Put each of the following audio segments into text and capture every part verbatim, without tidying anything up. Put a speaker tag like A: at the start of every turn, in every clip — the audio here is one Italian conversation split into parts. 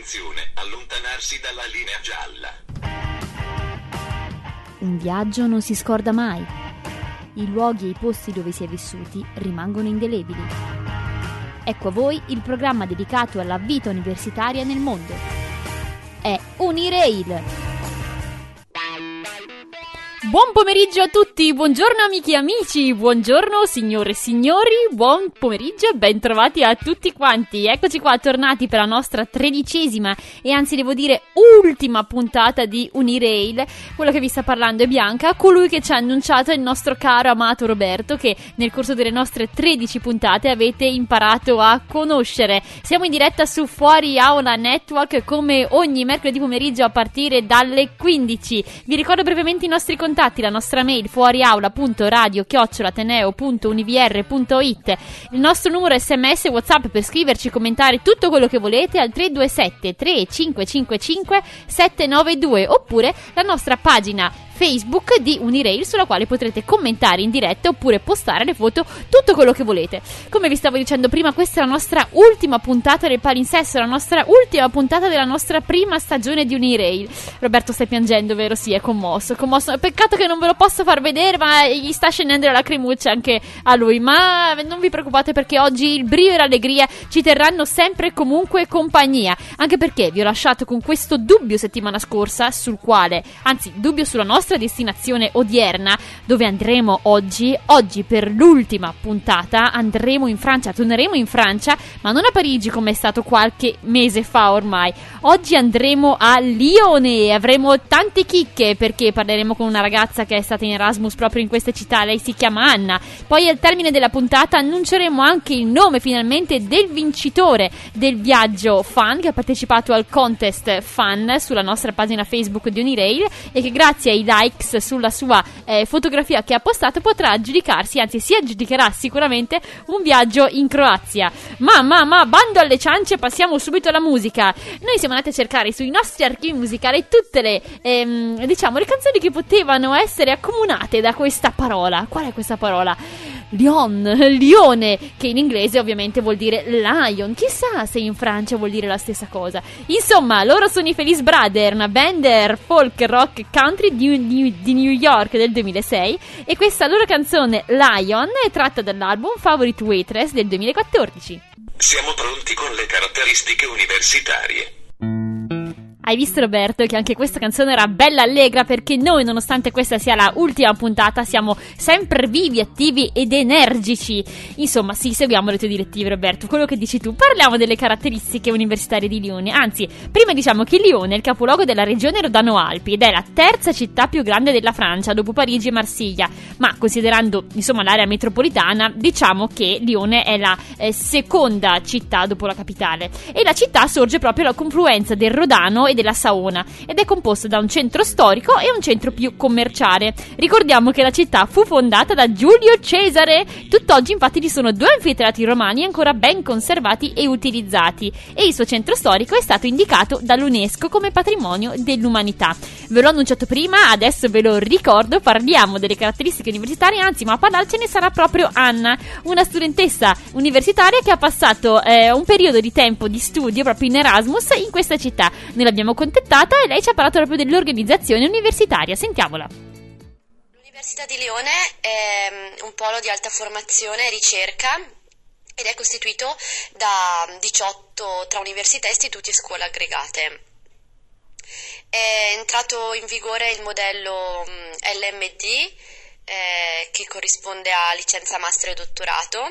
A: Attenzione, allontanarsi dalla linea gialla.
B: Un viaggio non si scorda mai. I luoghi e i posti dove si è vissuti rimangono indelebili. Ecco a voi il programma dedicato alla vita universitaria nel mondo. È Unirail. Buon pomeriggio a tutti, buongiorno amiche e amici, buongiorno signore e signori, buon pomeriggio e ben trovati a tutti quanti. Eccoci qua tornati per la nostra tredicesima e anzi devo dire ultima puntata di Unirail. Quello che vi sta parlando è Bianca, colui che ci ha annunciato il nostro caro amato Roberto, che nel corso delle nostre tredici puntate avete imparato a conoscere. Siamo in diretta su Fuori Aula Network come ogni mercoledì pomeriggio a partire dalle quindici. Vi ricordo brevemente i nostri contatti. La nostra mail fuoriaula punto radio chiocciola ateneo punto univr punto it, il nostro numero sms e WhatsApp per scriverci, commentare tutto quello che volete al tre due sette tre cinque cinque cinque sette nove due, oppure la nostra pagina Facebook di Unirail, sulla quale potrete commentare in diretta oppure postare le foto, tutto quello che volete. Come vi stavo dicendo prima, questa è la nostra ultima puntata del palinsesto, la nostra ultima puntata della nostra prima stagione di Unirail. Roberto, stai piangendo, vero? Sì, è commosso, commosso. Peccato che non ve lo posso far vedere, ma gli sta scendendo la lacrimuccia anche a lui. Ma non vi preoccupate, perché oggi il brio e l'allegria ci terranno sempre e comunque compagnia, anche perché vi ho lasciato con questo dubbio settimana scorsa, sul quale, anzi dubbio sulla nostra destinazione odierna, dove andremo oggi. Oggi per l'ultima puntata andremo in Francia, torneremo in Francia, ma non a Parigi come è stato qualche mese fa ormai. Oggi andremo a Lione, avremo tante chicche perché parleremo con una ragazza che è stata in Erasmus proprio in queste città, lei si chiama Anna. Poi al termine della puntata annunceremo anche il nome finalmente del vincitore del viaggio Fun, che ha partecipato al contest Fun sulla nostra pagina Facebook di Unirail e che grazie ai likes sulla sua eh, fotografia che ha postato potrà aggiudicarsi, anzi si aggiudicherà sicuramente un viaggio in Croazia. Ma ma ma bando alle ciance, passiamo subito alla musica. Noi siamo andati a cercare sui nostri archivi musicali tutte le ehm, diciamo le canzoni che potevano essere accomunate da questa parola. Qual è questa parola? Lion, Lione, che in inglese ovviamente vuol dire lion. Chissà se in Francia vuol dire la stessa cosa. Insomma, loro sono i Felice Brother, una band folk rock country di, di, di New York del duemilasei, e questa loro canzone Lion è tratta dall'album Favorite Waitress del duemilaquattordici.
A: Siamo pronti con le caratteristiche universitarie.
B: Hai visto, Roberto, che anche questa canzone era bella allegra, perché noi, nonostante questa sia la ultima puntata, siamo sempre vivi, attivi ed energici. Insomma, sì, seguiamo le tue direttive, Roberto, quello che dici tu. Parliamo delle caratteristiche universitarie di Lione. Anzi, prima diciamo che Lione è il capoluogo della regione Rodano-Alpi ed è la terza città più grande della Francia, dopo Parigi e Marsiglia. Ma considerando, insomma, l'area metropolitana, diciamo che Lione è la eh, seconda città dopo la capitale. E la città sorge proprio alla confluenza del Rodano e della Saona ed è composta da un centro storico e un centro più commerciale. Ricordiamo che la città fu fondata da Giulio Cesare. Tutt'oggi infatti ci sono due anfiteatri romani ancora ben conservati e utilizzati, e il suo centro storico è stato indicato dall'UNESCO come patrimonio dell'umanità. Ve l'ho annunciato prima, adesso ve lo ricordo, parliamo delle caratteristiche universitarie, anzi ma a parlarcene sarà proprio Anna, una studentessa universitaria che ha passato eh, un periodo di tempo di studio proprio in Erasmus in questa città. Noi l'abbiamo contattata e lei ci ha parlato proprio dell'organizzazione universitaria. Sentiamola.
C: L'Università di Lione è un polo di alta formazione e ricerca ed è costituito da diciotto tra università, istituti e scuole aggregate. È entrato in vigore il modello L M D eh, che corrisponde a licenza, master e dottorato,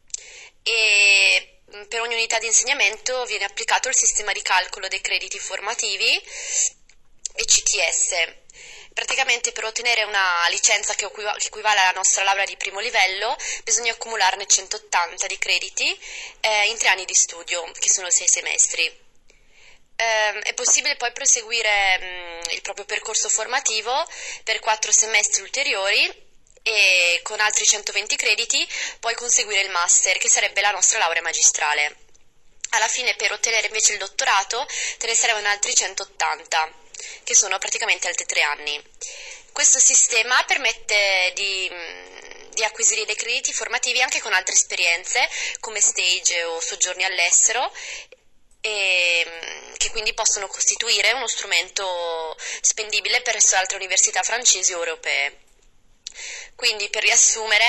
C: e per ogni unità di insegnamento viene applicato il sistema di calcolo dei crediti formativi E C T S. Praticamente per ottenere una licenza che equivale alla nostra laurea di primo livello bisogna accumularne centottanta di crediti eh, in tre anni di studio, che sono sei semestri. Eh, è possibile poi proseguire mh, il proprio percorso formativo per quattro semestri ulteriori e con altri centoventi crediti poi conseguire il master, che sarebbe la nostra laurea magistrale. Alla fine, per ottenere invece il dottorato, te ne servono altri centottanta, che sono praticamente altri tre anni. Questo sistema permette di, di acquisire dei crediti formativi anche con altre esperienze, come stage o soggiorni all'estero, e, che quindi possono costituire uno strumento spendibile presso altre università francesi o europee. Quindi, per riassumere,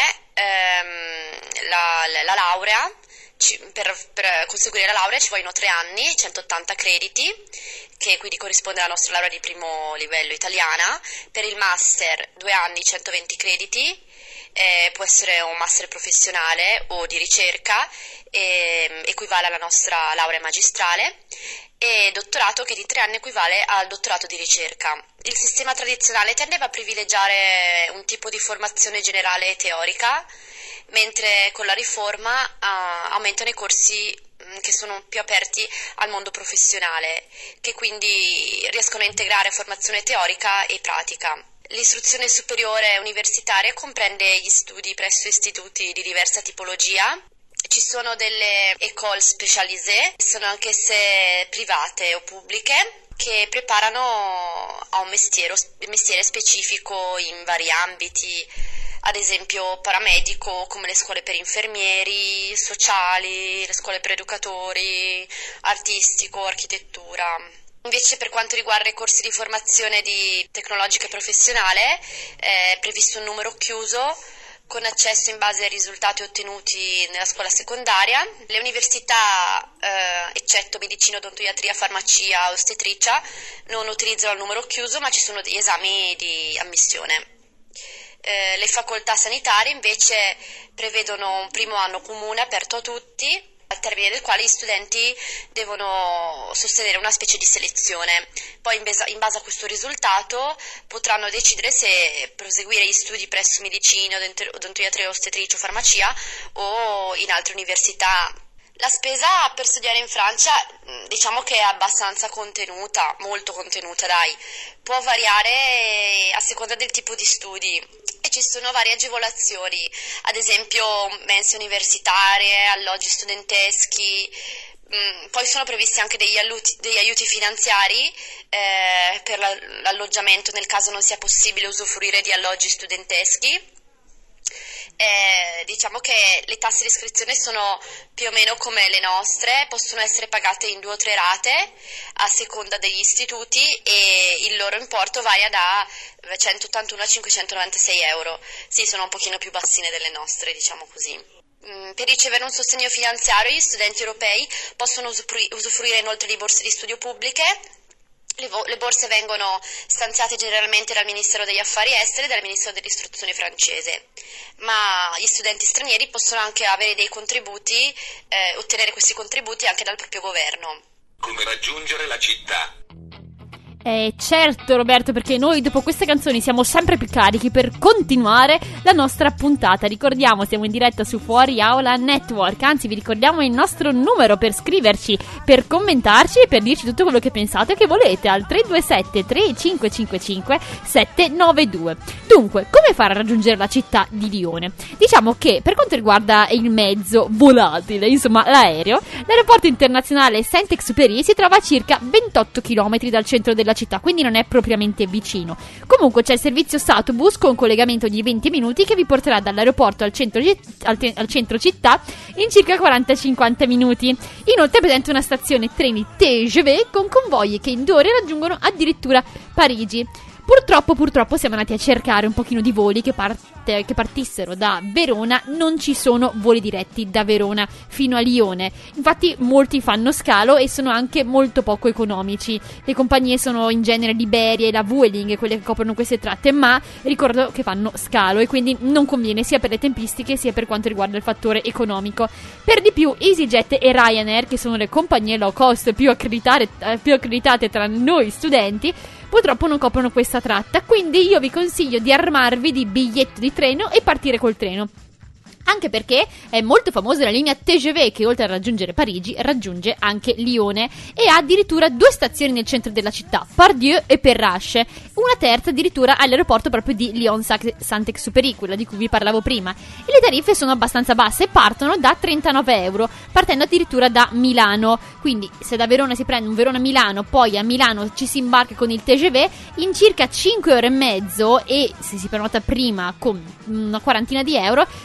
C: ehm, la, la, la laurea, ci, per, per conseguire la laurea ci vogliono tre anni, centottanta crediti, che quindi corrisponde alla nostra laurea di primo livello italiana. Per il master due anni, centoventi crediti, eh, può essere un master professionale o di ricerca, eh, equivale alla nostra laurea magistrale, e dottorato che di tre anni equivale al dottorato di ricerca. Il sistema tradizionale tendeva a privilegiare un tipo di formazione generale e teorica, mentre con la riforma uh, aumentano i corsi mh, che sono più aperti al mondo professionale, che quindi riescono a integrare formazione teorica e pratica. L'istruzione superiore universitaria comprende gli studi presso istituti di diversa tipologia. Ci sono delle école spécialisées, sono anch'esse private o pubbliche, che preparano a un mestiere, mestiere specifico in vari ambiti, ad esempio paramedico, come le scuole per infermieri, sociali, le scuole per educatori, artistico, architettura. Invece, per quanto riguarda i corsi di formazione di tecnologica e professionale, è previsto un numero chiuso, con accesso in base ai risultati ottenuti nella scuola secondaria. Le università, eh, eccetto medicina, odontoiatria, farmacia, ostetricia, non utilizzano il numero chiuso, ma ci sono degli esami di ammissione. Eh, le facoltà sanitarie invece prevedono un primo anno comune aperto a tutti, al termine del quale gli studenti devono sostenere una specie di selezione. Poi in base, in base a questo risultato potranno decidere se proseguire gli studi presso medicina, odontoiatria, ostetricia o farmacia o in altre università. La spesa per studiare in Francia, diciamo che è abbastanza contenuta, molto contenuta, dai. Può variare a seconda del tipo di studi e ci sono varie agevolazioni, ad esempio mense universitarie, alloggi studenteschi. Poi sono previsti anche degli aiuti, degli aiuti finanziari eh, per l'alloggiamento nel caso non sia possibile usufruire di alloggi studenteschi. Eh, diciamo che le tasse di iscrizione sono più o meno come le nostre, possono essere pagate in due o tre rate a seconda degli istituti e il loro importo varia da centottantuno a cinquecentonovantasei euro. Sì, sono un pochino più bassine delle nostre, diciamo così. Per ricevere un sostegno finanziario gli studenti europei possono usufruire inoltre di borse di studio pubbliche. Le, vo- le borse vengono stanziate generalmente dal Ministero degli Affari Esteri e dal Ministero dell'Istruzione francese, ma gli studenti stranieri possono anche avere dei contributi, eh, ottenere questi contributi anche dal proprio governo.
A: Come raggiungere la città?
B: Eh, certo Roberto, perché noi dopo queste canzoni siamo sempre più carichi per continuare la nostra puntata. Ricordiamo, siamo in diretta su Fuori Aula Network, anzi vi ricordiamo il nostro numero per scriverci, per commentarci e per dirci tutto quello che pensate e che volete al tre due sette tre cinque cinque cinque sette nove due. Dunque, come fare a raggiungere la città di Lione? Diciamo che per quanto riguarda il mezzo volatile, insomma l'aereo, l'aeroporto internazionale Saint-Exupéry si trova a circa ventotto chilometri dal centro della città, quindi non è propriamente vicino. Comunque c'è il servizio Satobus con collegamento di venti minuti che vi porterà dall'aeroporto al centro, al, te- al centro città in circa quaranta cinquanta minuti. Inoltre è presente una stazione treni T G V con convogli che in due ore raggiungono addirittura Parigi. Purtroppo, purtroppo siamo andati a cercare un pochino di voli che, parte, che partissero da Verona. Non ci sono voli diretti da Verona fino a Lione. Infatti molti fanno scalo e sono anche molto poco economici. Le compagnie sono in genere l'Iberia e la Vueling, quelle che coprono queste tratte, ma ricordo che fanno scalo e quindi non conviene sia per le tempistiche sia per quanto riguarda il fattore economico. Per di più EasyJet e Ryanair, che sono le compagnie low cost più accreditate, eh, più accreditate tra noi studenti, purtroppo non coprono questa tratta, quindi io vi consiglio di armarvi di biglietto di treno e partire col treno. Anche perché è molto famosa la linea T G V che oltre a raggiungere Parigi raggiunge anche Lione e ha addirittura due stazioni nel centro della città, Pardieu e Perrache, una terza addirittura all'aeroporto proprio di Lyon-Saint-Exupéry, quella di cui vi parlavo prima, e le tariffe sono abbastanza basse, partono da trentanove euro, partendo addirittura da Milano. Quindi se da Verona si prende un Verona-Milano, poi a Milano ci si imbarca con il T G V, in circa cinque ore e mezzo, e se si prenota prima con una quarantina di euro si riesce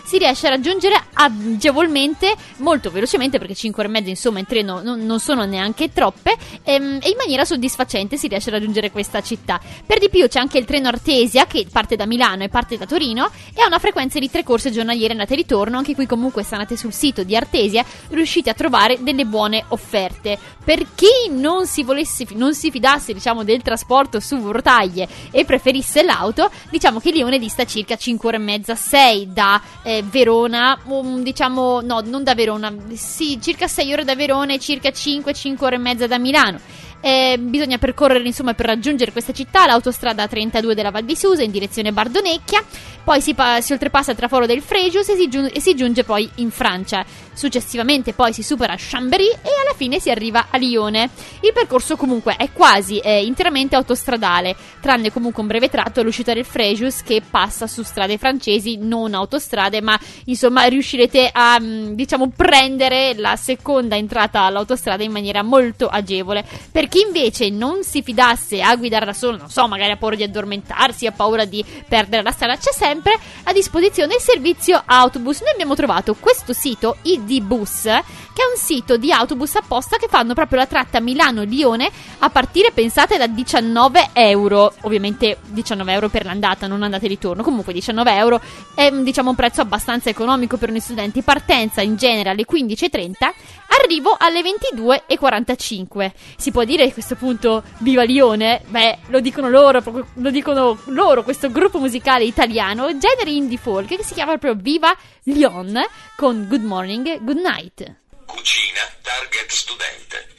B: riesce a raggiungere agevolmente, molto velocemente, perché cinque ore e mezza insomma in treno non, non sono neanche troppe, ehm, e in maniera soddisfacente si riesce a raggiungere questa città. Per di più c'è anche il treno Artesia che parte da Milano e parte da Torino e ha una frequenza di tre corse giornaliere andata e ritorno. Anche qui comunque, se andate sul sito di Artesia, riuscite a trovare delle buone offerte. Per chi non si volesse, non si fidasse diciamo del trasporto su rotaie e preferisse l'auto, diciamo che Lione dista circa cinque ore e mezza, sei da eh, Verona, um, diciamo no, non da Verona, sì, circa sei ore da Verona e circa cinque ore e mezza da Milano. Eh, bisogna percorrere insomma per raggiungere questa città l'autostrada trentadue della Val di Susa in direzione Bardonecchia, poi si, pa- si oltrepassa il traforo del Frejus e si, giun- e si giunge poi in Francia. Successivamente poi si supera Chambéry e alla fine si arriva a Lione. Il percorso comunque è quasi eh, interamente autostradale, tranne comunque un breve tratto all'uscita del Frejus che passa su strade francesi, non autostrade, ma insomma riuscirete a mh, diciamo prendere la seconda entrata all'autostrada in maniera molto agevole. Per chi invece non si fidasse a guidare da solo, non so, magari ha paura di addormentarsi, ha paura di perdere la strada, c'è sempre a disposizione il servizio autobus. Noi abbiamo trovato questo sito, I D Bus, che è un sito di autobus apposta che fanno proprio la tratta Milano-Lione a partire, pensate, da diciannove euro. Ovviamente diciannove euro per l'andata, non andata e ritorno. Comunque diciannove euro è diciamo un prezzo abbastanza economico per noi studenti. Partenza in genere alle quindici e trenta, arrivo alle ventidue e quarantacinque. Si può dire a questo punto viva Lione? Beh, lo dicono loro, proprio, lo dicono loro, questo gruppo musicale italiano, genere indie folk, che si chiama proprio Viva Lyon, con Good Morning, Good Night.
A: Cucina Target Studente.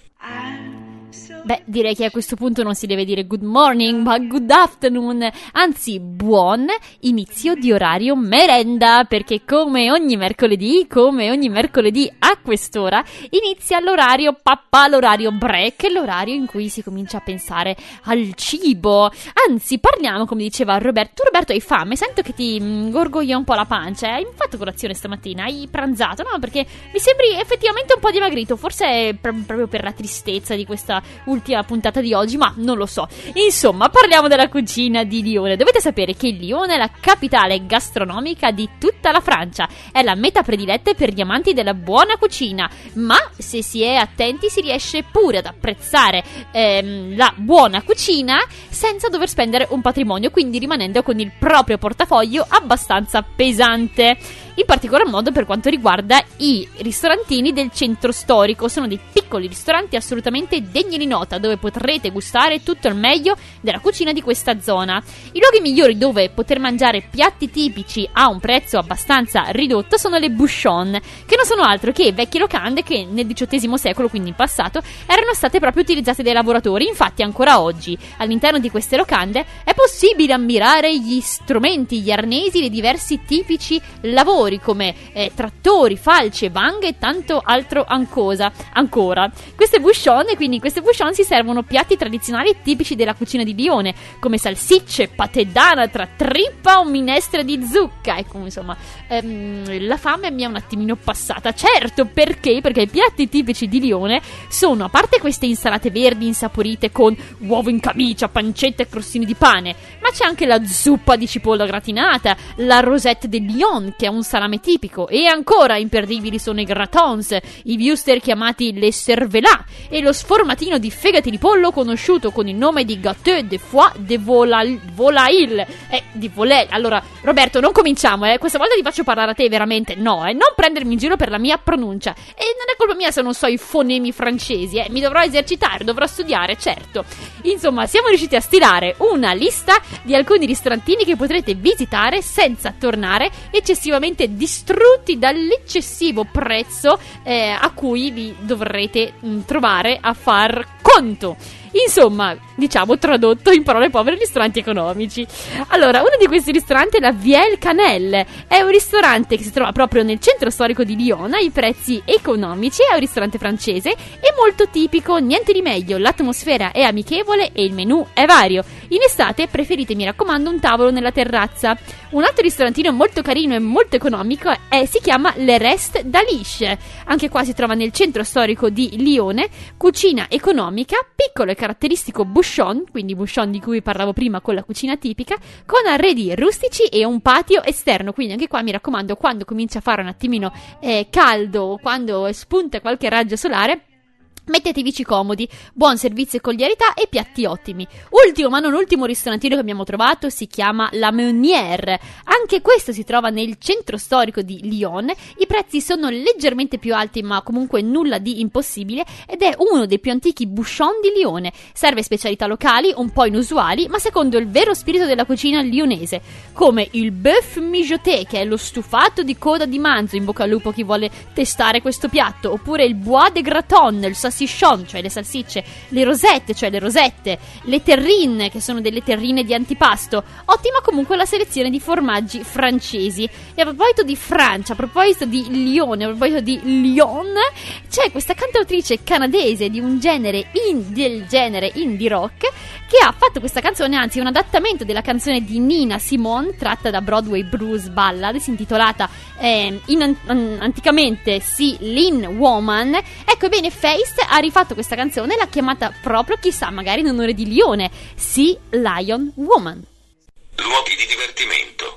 B: Beh, direi che a questo punto non si deve dire good morning, ma good afternoon, anzi buon inizio di orario merenda, perché come ogni mercoledì, come ogni mercoledì a quest'ora, inizia l'orario papà, l'orario break, l'orario in cui si comincia a pensare al cibo. Anzi, parliamo, come diceva Roberto. Tu, Roberto, hai fame? Sento che ti mh, gorgoglia un po' la pancia. Hai fatto colazione stamattina? Hai pranzato? No, perché mi sembri effettivamente un po' dimagrito, forse è pr- proprio per la tristezza di questa ultima puntata di oggi, ma non lo so. Insomma, parliamo della cucina di Lione. Dovete sapere che Lione è la capitale gastronomica di tutta la Francia, è la meta prediletta per gli amanti della buona cucina, ma se si è attenti si riesce pure ad apprezzare ehm, la buona cucina senza dover spendere un patrimonio, quindi rimanendo con il proprio portafoglio abbastanza pesante. In particolar modo per quanto riguarda i ristorantini del centro storico. Sono dei piccoli ristoranti assolutamente degni di nota, dove potrete gustare tutto il meglio della cucina di questa zona. I luoghi migliori dove poter mangiare piatti tipici a un prezzo abbastanza ridotto sono le bouchon, che non sono altro che vecchie locande che nel diciottesimo secolo, quindi in passato, erano state proprio utilizzate dai lavoratori. Infatti ancora oggi all'interno di queste locande è possibile ammirare gli strumenti, gli arnesi dei diversi tipici lavori, come eh, trattori, falce, vanghe e tanto altro ancosa, ancora. Queste bouchon, e quindi in queste bouchon si servono piatti tradizionali tipici della cucina di Lione, come salsicce, patè d'anatra, trippa o minestra di zucca. Ecco, insomma, ehm, la fame mi è un attimino passata. Certo, perché? Perché i piatti tipici di Lione sono, a parte queste insalate verdi insaporite con uovo in camicia, pancetta e crostini di pane, ma c'è anche la zuppa di cipolla gratinata, la rosette de Lyon, che è un salame tipico, e ancora imperdibili sono i gratons, i wuster chiamati les cervelas e lo sformatino di fegati di pollo conosciuto con il nome di gâteau de foie de volail, volail eh, di volail. Allora, Roberto, non cominciamo, eh, questa volta ti faccio parlare a te, veramente, no, eh, non prendermi in giro per la mia pronuncia, e non è colpa mia se non so i fonemi francesi, eh, mi dovrò esercitare, dovrò studiare, certo. Insomma, siamo riusciti a stilare una lista di alcuni ristorantini che potrete visitare senza tornare eccessivamente distrutti dall'eccessivo prezzo eh, a cui vi dovrete mh, trovare a far conto. Insomma, diciamo tradotto in parole povere, ristoranti economici. Allora, uno di questi ristoranti è la Viel Canel. È un ristorante che si trova proprio nel centro storico di Lione, ai prezzi economici, è un ristorante francese e molto tipico, niente di meglio, l'atmosfera è amichevole e il menù è vario. In estate preferite, mi raccomando, un tavolo nella terrazza. Un altro ristorantino molto carino e molto economico è, si chiama Le Rest d'Alice. Anche qua si trova nel centro storico di Lione, cucina economica, piccolo e caratteristico bouchon, quindi bouchon di cui parlavo prima con la cucina tipica, con arredi rustici e un patio esterno, quindi anche qua mi raccomando, quando comincia a fare un attimino eh, caldo, quando spunta qualche raggio solare, mettetevici comodi, buon servizio e cordialità e piatti ottimi. Ultimo ma non ultimo ristorantino che abbiamo trovato si chiama La Meunière. Anche questo si trova nel centro storico di Lyon. I prezzi sono leggermente più alti ma comunque nulla di impossibile ed è uno dei più antichi bouchon di Lione. Serve specialità locali un po' inusuali ma secondo il vero spirito della cucina lionese, come il bœuf mijoté, che è lo stufato di coda di manzo, in bocca al lupo chi vuole testare questo piatto, oppure il bois de graton, il sassy cioè le salsicce, le rosette, cioè le rosette, le terrine, che sono delle terrine di antipasto. Ottima comunque la selezione di formaggi francesi. E a proposito di Francia, a proposito di Lione, a proposito di Lyon, c'è questa cantautrice canadese di un genere in, del genere indie rock che ha fatto questa canzone, anzi un adattamento della canzone di Nina Simone tratta da Broadway Blues Ballad, si intitolata eh, in, an, anticamente Si Lin Woman. Ecco, ebbene Feist ha rifatto questa canzone e l'ha chiamata proprio, chissà, magari in onore di Lione, Si Lion Woman.
A: Luoghi di divertimento.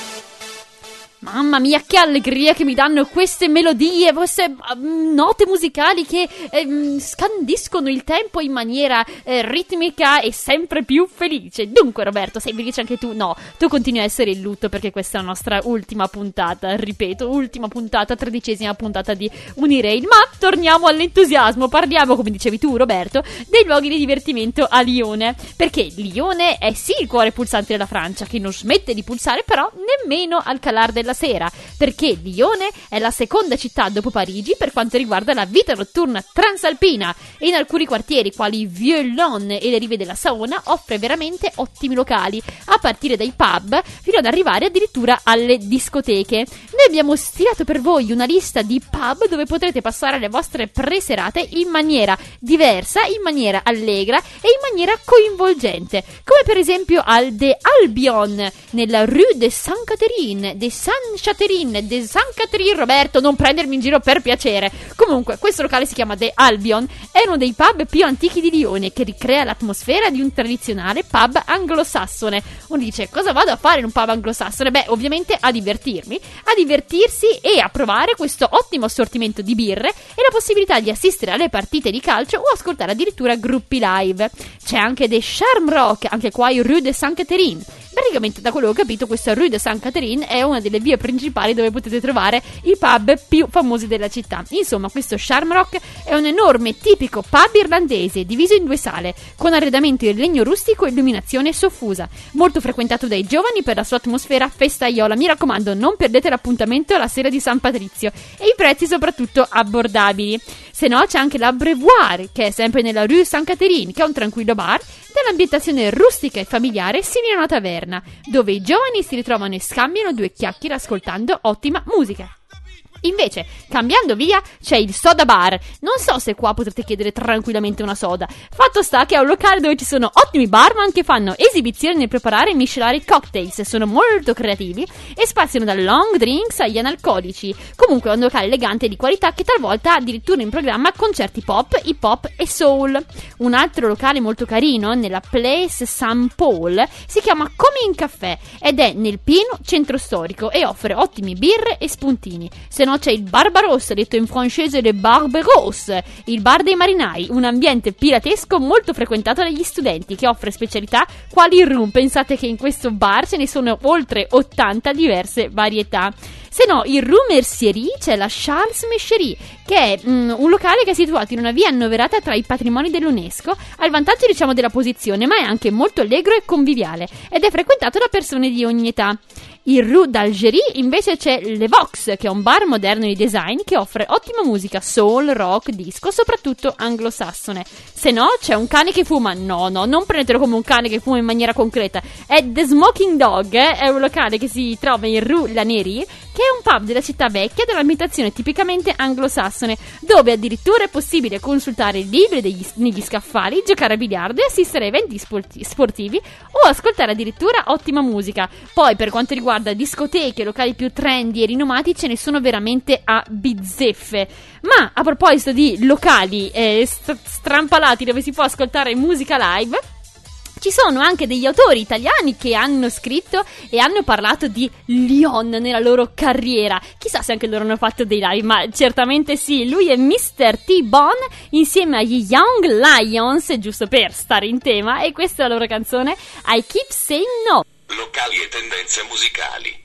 B: Mamma mia, che allegria che mi danno queste melodie, queste um, note musicali che um, scandiscono il tempo in maniera eh, ritmica e sempre più felice. Dunque, Roberto, sei felice anche tu? No, tu continui a essere in lutto perché questa è la nostra ultima puntata, ripeto, ultima puntata, tredicesima puntata di Unirail. Ma torniamo all'entusiasmo, parliamo, come dicevi tu, Roberto, dei luoghi di divertimento a Lione, perché Lione è sì il cuore pulsante della Francia, che non smette di pulsare però nemmeno al calar della sera, perché Lione è la seconda città dopo Parigi per quanto riguarda la vita notturna transalpina e in alcuni quartieri quali Vieux-Lyon e le rive della Saona offre veramente ottimi locali, a partire dai pub fino ad arrivare addirittura alle discoteche. Noi abbiamo stilato per voi una lista di pub dove potrete passare le vostre preserate in maniera diversa, in maniera allegra e in maniera coinvolgente, come per esempio al De Albion nella Rue de Sainte-Catherine, de Saint Catherine, de Sainte-Catherine. Roberto, non prendermi in giro per piacere. Comunque, questo locale si chiama The Albion, è uno dei pub più antichi di Lione, che ricrea l'atmosfera di un tradizionale pub anglosassone. Uno dice, cosa vado a fare in un pub anglosassone? Beh, ovviamente a divertirmi, a divertirsi e a provare questo ottimo assortimento di birre e la possibilità di assistere alle partite di calcio o ascoltare addirittura gruppi live. C'è anche The Shamrock, anche qua in Rue de Sainte-Catherine. Praticamente, da quello che ho capito, questa Rue de Sainte-Catherine è una delle vie principali dove potete trovare i pub più famosi della città. Insomma, questo Shamrock è un enorme tipico pub irlandese diviso in due sale, con arredamento in legno rustico e illuminazione soffusa, molto frequentato dai giovani per la sua atmosfera festaiola. Mi raccomando, non perdete l'appuntamento alla sera di San Patrizio, e i prezzi soprattutto abbordabili. Se no, c'è anche l'Abreuvoir, che è sempre nella Rue Sainte-Catherine, che è un tranquillo bar dall'ambientazione rustica e familiare simile a una taverna, dove i giovani si ritrovano e scambiano due chiacchiere ascoltando ottima musica. Invece, cambiando via, c'è il Soda Bar. Non so se qua potrete chiedere tranquillamente una soda. Fatto sta che è un locale dove ci sono ottimi barman che fanno esibizioni nel preparare e miscelare cocktails, sono molto creativi e spaziano da long drinks agli analcolici. Comunque è un locale elegante e di qualità che talvolta ha addirittura in programma concerti pop, hip hop e soul. Un altro locale molto carino, nella Place Saint Paul, si chiama Coming Café ed è nel pieno centro storico e offre ottimi birre e spuntini. Se no c'è il Barbarossa, detto in francese le Barbaros, il bar dei marinai, un ambiente piratesco molto frequentato dagli studenti che offre specialità quali il rum. Pensate che in questo bar ce ne sono oltre ottanta diverse varietà. Se no, il Rue Mercerie c'è la Charles Mescherie, che è mm, un locale che è situato in una via annoverata tra i patrimoni dell'UNESCO, ha il vantaggio, diciamo, della posizione, ma è anche molto allegro e conviviale ed è frequentato da persone di ogni età. Il Rue d'Algérie invece c'è Le Vox, che è un bar moderno di design che offre ottima musica, soul, rock, disco, soprattutto anglosassone. Se no, c'è un cane che fuma. No, no, non prendetelo come un cane che fuma in maniera concreta. È The Smoking Dog, eh? È un locale che si trova in Rue Lanerie, che è un pub della città vecchia dall'ambientazione tipicamente anglosassone, dove addirittura è possibile consultare libri degli, negli scaffali, giocare a biliardo e assistere a eventi sporti- sportivi o ascoltare addirittura ottima musica. Poi, per quanto riguarda riguarda discoteche, locali più trendy e rinomati, ce ne sono veramente a bizzeffe. Ma a proposito di locali eh, st- strampalati dove si può ascoltare musica live, ci sono anche degli autori italiani che hanno scritto e hanno parlato di Lyon nella loro carriera. Chissà se anche loro hanno fatto dei live, ma certamente sì. Lui è mister T-Bone insieme agli Young Lions, giusto per stare in tema, e questa è la loro canzone I Keep Saying No.
A: Locali e tendenze musicali.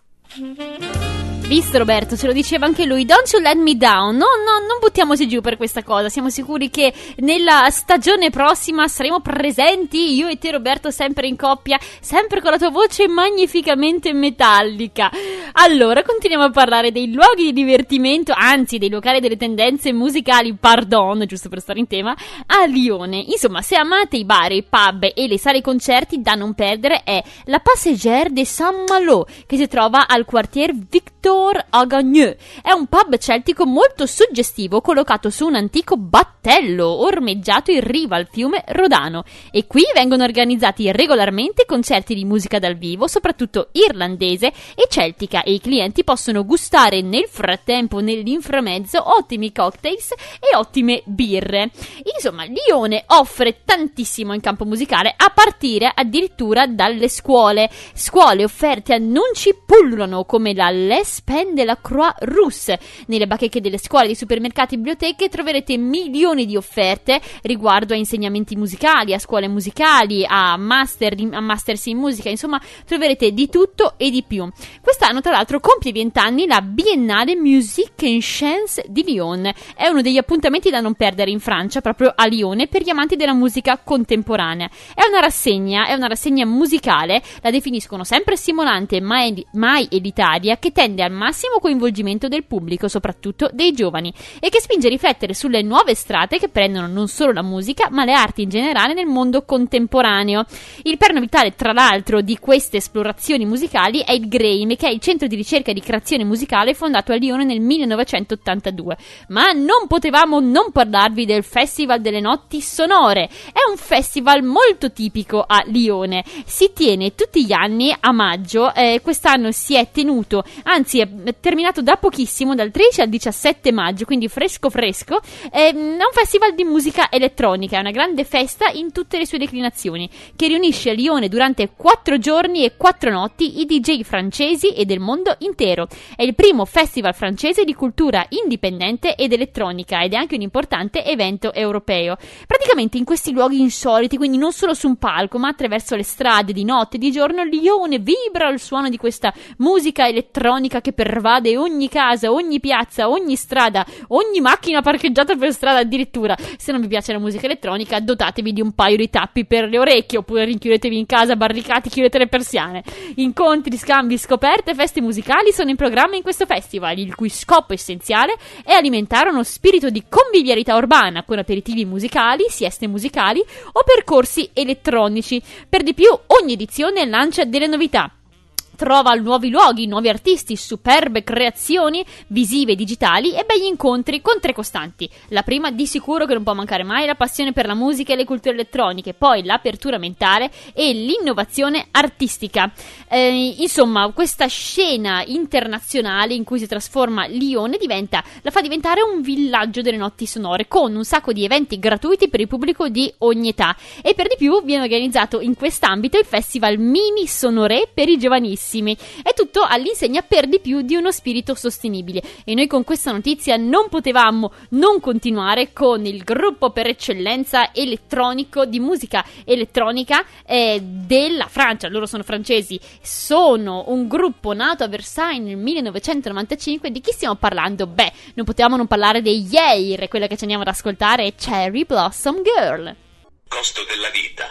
B: Visto, Roberto, ce lo diceva anche lui, don't you let me down. No, no, non buttiamoci giù per questa cosa. Siamo sicuri che nella stagione prossima saremo presenti, io e te, Roberto, sempre in coppia, sempre con la tua voce magnificamente metallica. Allora, continuiamo a parlare dei luoghi di divertimento, anzi dei locali delle tendenze musicali, pardon, giusto per stare in tema, a Lione. Insomma, se amate i bar, i pub e le sale concerti, da non perdere è la Passagère de Saint-Malo, che si trova al quartier Victor Agagneux. È un pub celtico molto suggestivo collocato su un antico battello ormeggiato in riva al fiume Rodano, e qui vengono organizzati regolarmente concerti di musica dal vivo, soprattutto irlandese e celtica, e i clienti possono gustare nel frattempo, nell'inframezzo, ottimi cocktails e ottime birre. Insomma, Lione offre tantissimo in campo musicale, a partire addirittura dalle scuole. Scuole offerte annunci pullulano come la Les Pen de la Croix-Rousse. Nelle bacheche delle scuole, di supermercati e biblioteche troverete milioni di offerte riguardo a insegnamenti musicali, a scuole musicali, a master, a masters in musica, insomma troverete di tutto e di più. Quest'anno tra l'altro compie vent'anni la Biennale Musique en Chance di Lyon. È uno degli appuntamenti da non perdere in Francia, proprio a Lione, per gli amanti della musica contemporanea. È una rassegna, è una rassegna musicale, la definiscono sempre stimolante, mai, mai elitaria, che tende al massimo coinvolgimento del pubblico, soprattutto dei giovani, e che spinge a riflettere sulle nuove strade che prendono non solo la musica, ma le arti in generale nel mondo contemporaneo. Il perno vitale, tra l'altro, di queste esplorazioni musicali è il Grame, che è il centro di ricerca e di creazione musicale fondato a Lione nel millenovecentottantadue. Ma non potevamo non parlarvi del Festival delle Notti Sonore. È un festival molto tipico a Lione, si tiene tutti gli anni a maggio, eh, quest'anno si è tenuto, anzi è terminato da pochissimo, dal tredici al diciassette maggio, quindi fresco fresco. È un festival di musica elettronica, è una grande festa in tutte le sue declinazioni, che riunisce a Lione durante quattro giorni e quattro notti i D J francesi e del mondo intero. È il primo festival francese di cultura indipendente ed elettronica, ed è anche un importante evento europeo. Praticamente in questi luoghi insoliti, quindi non solo su un palco, ma attraverso le strade di notte e di giorno, Lione vibra al suono di questa musica elettronica che pervade ogni casa, ogni piazza, ogni strada, ogni macchina parcheggiata per strada addirittura. Se non vi piace la musica elettronica, dotatevi di un paio di tappi per le orecchie, oppure rinchiudetevi in casa, barricati, chiudete le persiane. Incontri, scambi, scoperte e feste musicali sono in programma in questo festival, il cui scopo essenziale è alimentare uno spirito di convivialità urbana, con aperitivi musicali, sieste musicali o percorsi elettronici. Per di più, ogni edizione lancia delle novità. Trova nuovi luoghi, nuovi artisti, superbe creazioni visive e digitali e begli incontri con tre costanti. La prima, di sicuro che non può mancare mai, la passione per la musica e le culture elettroniche, poi l'apertura mentale e l'innovazione artistica. Eh, insomma, questa scena internazionale in cui si trasforma Lione diventa, la fa diventare un villaggio delle notti sonore, con un sacco di eventi gratuiti per il pubblico di ogni età. E per di più viene organizzato in quest'ambito il Festival Mini Sonore per i giovanissimi. È tutto all'insegna per di più di uno spirito sostenibile, e noi con questa notizia non potevamo non continuare con il gruppo per eccellenza elettronico di musica elettronica eh, della Francia. Loro sono francesi, sono un gruppo nato a Versailles nel millenovecentonovantacinque. Di chi stiamo parlando? Beh, non potevamo non parlare dei Yair, quella che ci andiamo ad ascoltare è Cherry Blossom Girl.
A: Costo della vita.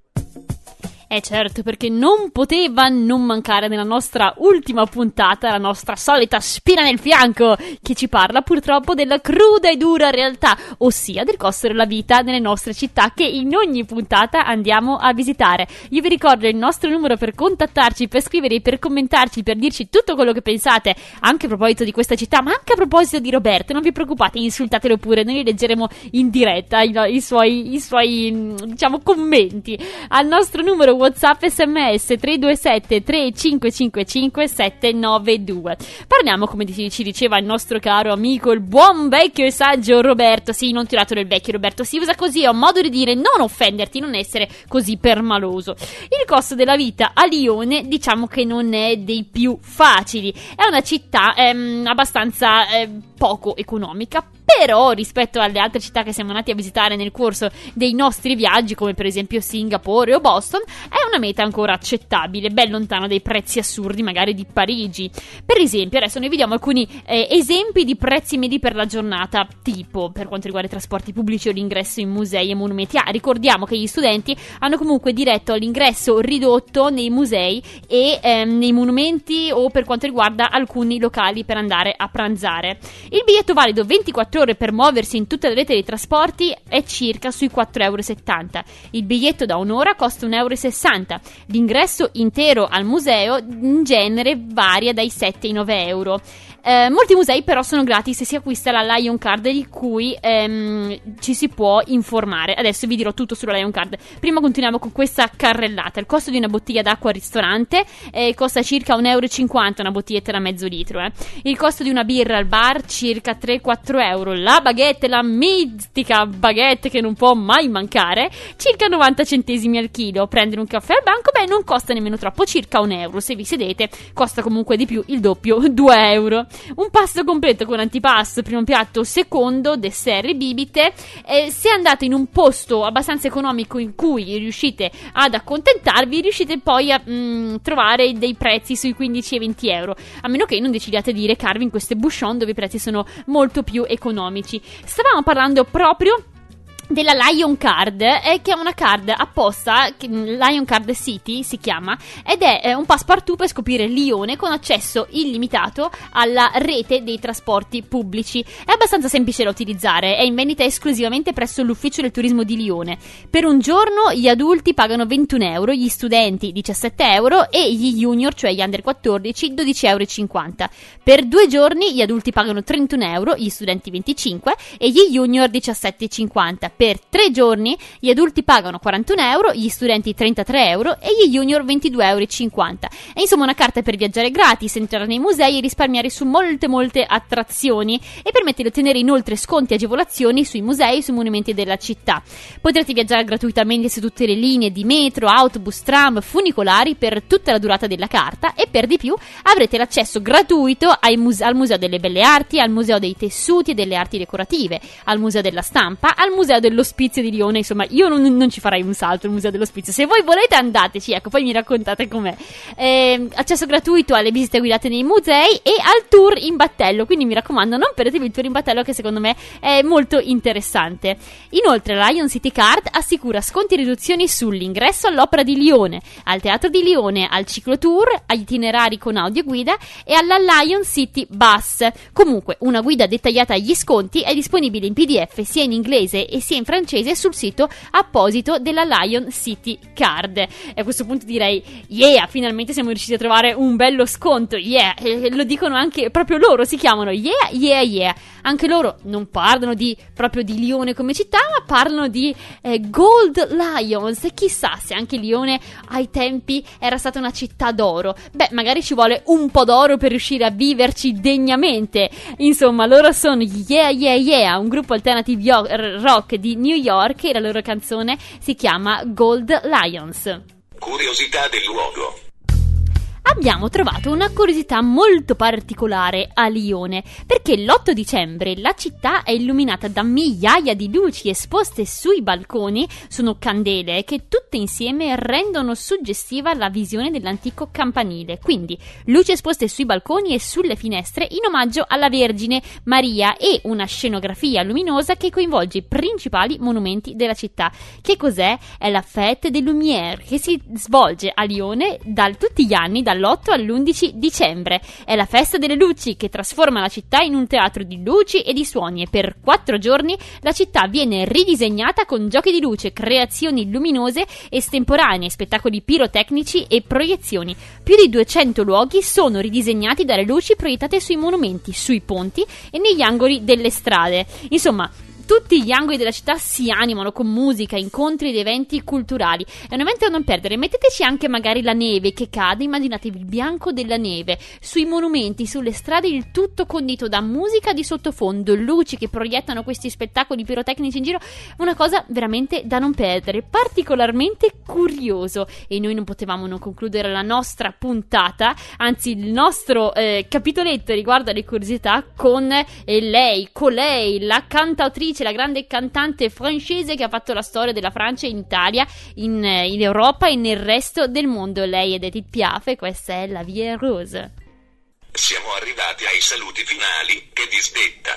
B: Eh certo, perché non poteva non mancare nella nostra ultima puntata la nostra solita spina nel fianco, che ci parla purtroppo della cruda e dura realtà, ossia del costo della vita nelle nostre città, che in ogni puntata andiamo a visitare. Io vi ricordo il nostro numero per contattarci, per scrivere, per commentarci, per dirci tutto quello che pensate, anche a proposito di questa città, ma anche a proposito di Roberto. Non vi preoccupate, insultatelo pure, noi li leggeremo in diretta i, i suoi, i suoi diciamo commenti al nostro numero WhatsApp S M S tre due sette tre cinque cinque cinque sette nove due. Parliamo, come ci diceva il nostro caro amico, il buon vecchio e saggio Roberto. Sì, non tirato del vecchio, Roberto, si usa così, è un modo di dire non offenderti, non essere così permaloso. Il costo della vita a Lione, diciamo che non è dei più facili, è una città ehm, abbastanza eh, poco economica, però rispetto alle altre città che siamo andati a visitare nel corso dei nostri viaggi, come per esempio Singapore o Boston, è una meta ancora accettabile, ben lontano dai prezzi assurdi magari di Parigi. Per esempio, adesso noi vediamo alcuni eh, esempi di prezzi medi per la giornata, tipo per quanto riguarda i trasporti pubblici o l'ingresso in musei e monumenti. Ah, ricordiamo che gli studenti hanno comunque diritto all'ingresso ridotto nei musei e ehm, nei monumenti, o per quanto riguarda alcuni locali per andare a pranzare. Il biglietto valido ventiquattro ore per muoversi in tutta la rete dei trasporti è circa sui quattro virgola settanta euro. Il biglietto da un'ora costa un virgola sessanta euro. L'ingresso intero al museo in genere varia dai sette ai nove euro. Eh, molti musei però sono gratis se si acquista la Lion Card, di cui ehm, ci si può informare. Adesso vi dirò tutto sulla Lion Card. Prima continuiamo con questa carrellata. Il costo di una bottiglia d'acqua al ristorante eh, costa circa un virgola cinquanta euro, una bottiglietta da mezzo litro. Eh. Il costo di una birra al bar circa tre quattro euro. La baguette, la mistica baguette che non può mai mancare, circa novanta centesimi al chilo. Prendere un caffè al banco, beh, non costa nemmeno troppo, circa un euro. Se vi sedete costa comunque di più, il doppio, due euro. Un pasto completo con antipasto, primo piatto, secondo, dessert e bibite. Eh, se andate in un posto abbastanza economico in cui riuscite ad accontentarvi, riuscite poi a mh, trovare dei prezzi sui quindici e venti euro, a meno che non decidiate di recarvi in queste bouchon dove i prezzi sono molto più economici. Stavamo parlando proprio della Lion Card, eh, che è una card apposta, che Lion Card City si chiama, ed è eh, un passepartout per scoprire Lione con accesso illimitato alla rete dei trasporti pubblici. È abbastanza semplice da utilizzare, è in vendita esclusivamente presso l'ufficio del turismo di Lione. Per un giorno gli adulti pagano ventuno euro, gli studenti diciassette euro e gli junior, cioè gli under quattordici, dodici virgola cinquanta euro. Per due giorni gli adulti pagano trentuno euro, gli studenti venticinque e gli junior diciassette virgola cinquanta. Per tre giorni gli adulti pagano quarantuno euro, gli studenti trentatré euro e gli junior ventidue virgola cinquanta euro. È insomma una carta per viaggiare gratis, entrare nei musei e risparmiare su molte molte attrazioni, e permette di ottenere inoltre sconti e agevolazioni sui musei e sui monumenti della città. Potrete viaggiare gratuitamente su tutte le linee di metro, autobus, tram, funicolari per tutta la durata della carta, e per di più avrete l'accesso gratuito ai muse- al Museo delle Belle Arti, al Museo dei Tessuti e delle Arti Decorative, al Museo della Stampa, al Museo dell'Ospizio di Lione. Insomma, io non, non ci farei un salto al Museo dell'Ospizio. Se voi volete andateci, ecco, poi mi raccontate com'è. Eh, accesso gratuito alle visite guidate nei musei e al tour in battello, quindi mi raccomando non perdetevi il tour in battello, che secondo me è molto interessante. Inoltre la Lion City Card assicura sconti e riduzioni sull'ingresso all'Opera di Lione, al Teatro di Lione, al ciclotour, agli itinerari con audioguida e alla Lion City Bus. Comunque una guida dettagliata agli sconti è disponibile in P D F sia in inglese e sia in francese sul sito apposito della Lion City Card. E a questo punto direi yeah, finalmente siamo riusciti a trovare un bello sconto, yeah, e lo dicono anche proprio loro, si chiamano yeah yeah yeah. Anche loro non parlano di proprio di Lione come città, ma parlano di eh, Gold Lions, e chissà se anche Lione ai tempi era stata una città d'oro. Beh, magari ci vuole un po' d'oro per riuscire a viverci degnamente. Insomma, loro sono Yeah Yeah Yeah, un gruppo alternative rock di New York, e la loro canzone si chiama Gold Lions.
A: Curiosità del luogo.
B: Abbiamo trovato una curiosità molto particolare a Lione, perché l'otto dicembre la città è illuminata da migliaia di luci esposte sui balconi. Sono candele che tutte insieme rendono suggestiva la visione dell'antico campanile. Quindi luci esposte sui balconi e sulle finestre in omaggio alla Vergine Maria, e una scenografia luminosa che coinvolge i principali monumenti della città. Che cos'è? È la Fête des Lumières, che si svolge a Lione da tutti gli anni, dall'otto all'undici dicembre. È la festa delle luci che trasforma la città in un teatro di luci e di suoni, e per quattro giorni la città viene ridisegnata con giochi di luce, creazioni luminose estemporanee, spettacoli pirotecnici e proiezioni. Più di duecento luoghi sono ridisegnati dalle luci proiettate sui monumenti, sui ponti e negli angoli delle strade. Insomma, tutti gli angoli della città si animano con musica, incontri ed eventi culturali. È un evento da non perdere. Metteteci anche magari la neve che cade, immaginatevi il bianco della neve, sui monumenti, sulle strade, il tutto condito da musica di sottofondo, luci che proiettano questi spettacoli pirotecnici in giro, una cosa veramente da non perdere, particolarmente curioso. E noi non potevamo non concludere la nostra puntata, anzi il nostro eh, capitoletto riguardo alle curiosità con eh, lei, colei, la cantautrice, la grande cantante francese che ha fatto la storia della Francia in Italia, in, eh, in Europa e nel resto del mondo. Lei è Edith Piaf e questa è La Vie Rose.
A: Siamo arrivati ai saluti finali, che disdetta.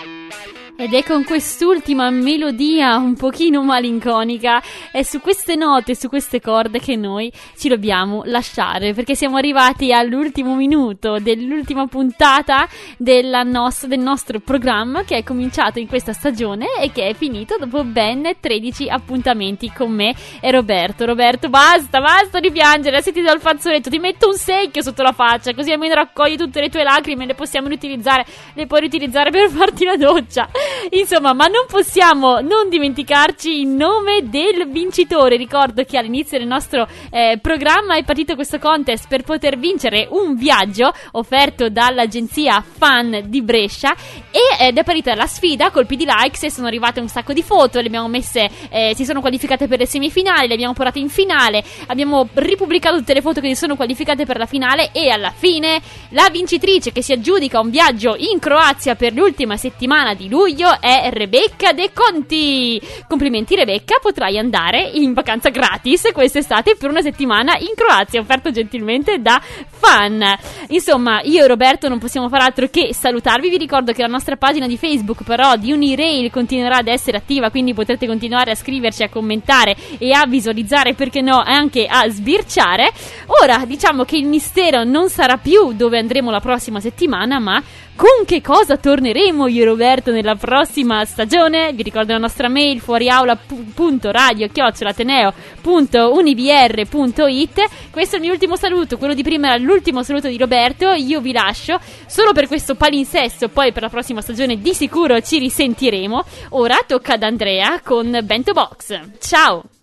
B: Ed è con quest'ultima melodia un pochino malinconica, è su queste note, su queste corde che noi ci dobbiamo lasciare, perché siamo arrivati all'ultimo minuto dell'ultima puntata della nos- del nostro programma, che è cominciato in questa stagione e che è finito dopo ben tredici appuntamenti con me e Roberto. Roberto, basta, basta di piangere, senti dal fazzoletto, ti metto un secchio sotto la faccia, così almeno raccogli tutte le tue lacrime, le possiamo riutilizzare, le puoi riutilizzare per farti la doccia. Insomma, ma non possiamo non dimenticarci il nome del vincitore. Ricordo che all'inizio del nostro eh, programma è partito questo contest per poter vincere un viaggio offerto dall'agenzia Fan di Brescia, e ed è partita la sfida, colpi di likes, e sono arrivate un sacco di foto, le abbiamo messe, eh, si sono qualificate per le semifinali, le abbiamo portate in finale, abbiamo ripubblicato tutte le foto che si sono qualificate per la finale, e alla fine la vincitrice che si aggiudica un viaggio in Croazia per l'ultima settimana di luglio è Rebecca De Conti. Complimenti Rebecca, potrai andare in vacanza gratis quest'estate per una settimana in Croazia, offerto gentilmente da Fan. Insomma, io e Roberto non possiamo far altro che salutarvi. Vi ricordo che la nostra pagina di Facebook però di Unirail continuerà ad essere attiva, quindi potrete continuare a scriverci, a commentare e a visualizzare, perché no, anche a sbirciare. Ora diciamo che il mistero non sarà più dove andremo la prossima settimana, ma con che cosa torneremo io e Roberto nella prossima stagione. Vi ricordo la nostra mail fuoriaula punto radio chiocciola ateneo punto univr punto it. Questo è il mio ultimo saluto, quello di prima era l'ultimo saluto di Roberto. Io vi lascio solo per questo palinsesto, poi per la prossima stagione di sicuro ci risentiremo. Ora tocca ad Andrea con Bento Box. Ciao!